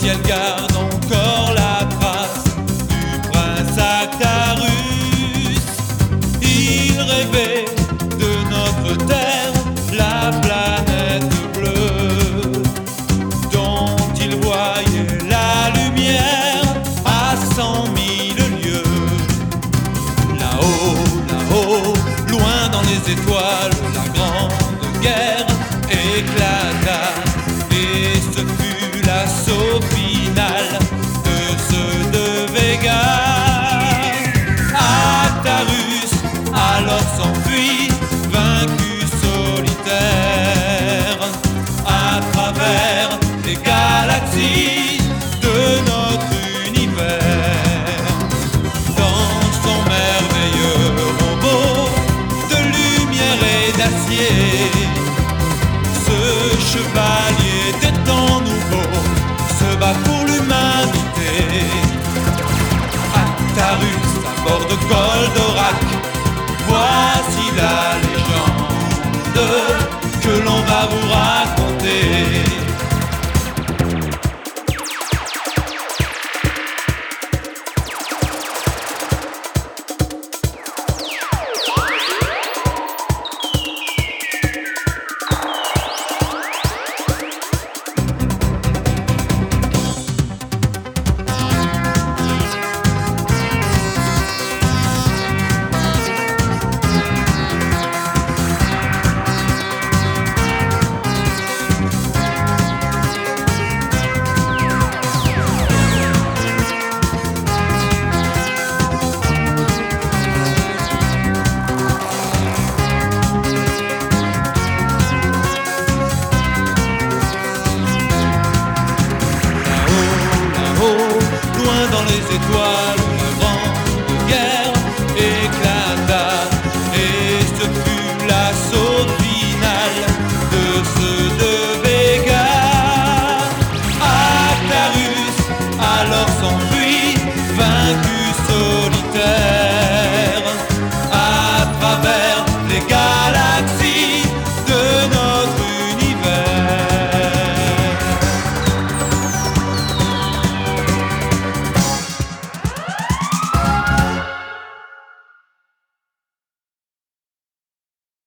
ciel garde encore la trace du prince Actarus. Il rêvait de notre terre, la planète bleue, dont il voyait la lumière à 100 000 lieues. Là-haut, là-haut, loin dans les étoiles, la grande guerre éclata, et ce fut l'assaut final de ceux de Vega. Actarus alors s'enfuit, vaincu solitaire, à travers les galaxies de notre univers. Dans son merveilleux robot de lumière et d'acier, ce chevalier des temps nouveaux se bat pour l'humanité. Actarus à bord de Goldorak, voici la légende que l'on va vous raconter. Loin dans les étoiles,